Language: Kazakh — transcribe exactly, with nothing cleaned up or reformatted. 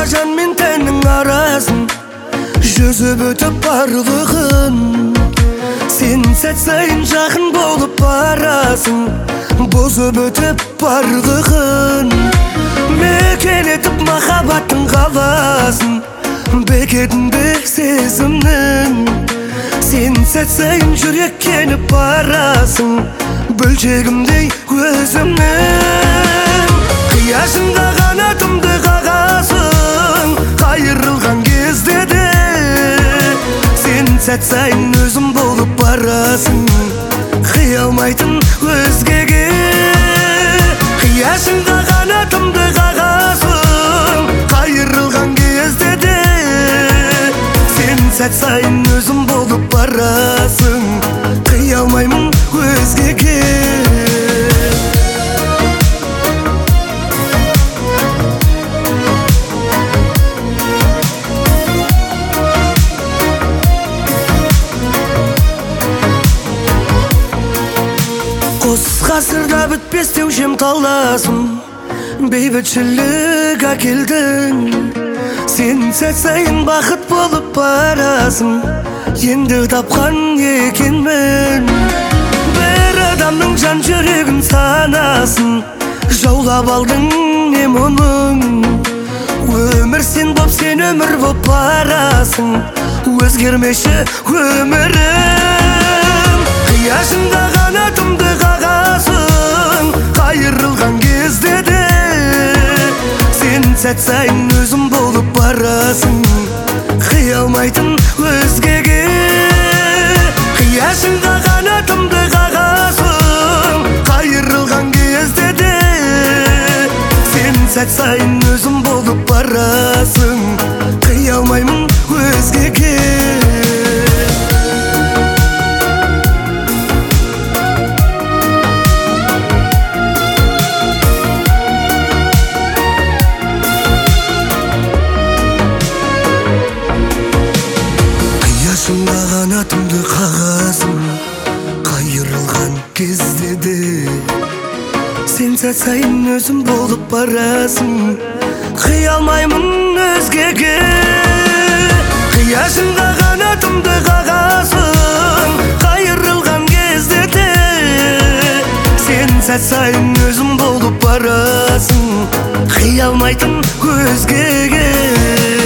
жан мен тәннің арасын жүзіп өтіп барлығын. Сен сәт сайын жақын болып барасың, бұзып өтіп барлығын. Мекен етіп махаббаттың қаласын, бекетінде сезімнің. Сен сәт сайын жүректеніп барасың, бөлшегімдей өзімнің. Қияшында қанатымды қағасың, қайырылған кезде де сен сәт сайын өзім болып барасың, қия алмайтын өзгеге. Қияшында қанатымды қағасың, қайырылған кезде де сен сәт сайын өзім болып барасың, қия алмаймын өзгеге. Қос ғасырда бітпес деушем таласым, бейбітшілік әкелдің. Сен сәт сайын бақыт болып барасың, енді тапқан екенмін. Бір адамның жан жүрегін санасын жаулап алдың не мұның. Өмір сен боп, сен өмір боп барасың, өзгермеші өмірім. Қияшында қанатымды қағасың, қайырылған кезде де сен сәт сайын өзім болып барасың, қия алмайтын өзгеге. Қияшында қанатымды қағасың, қайырылған кезде де сен сәт сайын өзім болып барасың, қия алмаймын өзгеге. Қияшында қанатымды қағасың, қайырылған кезде де сен сәт сайын өзім болып барасың, қия алмаймын өзгеге. Қияшында қанатымды қағасың, қайырылған кезде де сен сәт сайын өзім болып барасың, қия алмайтын өзгеге.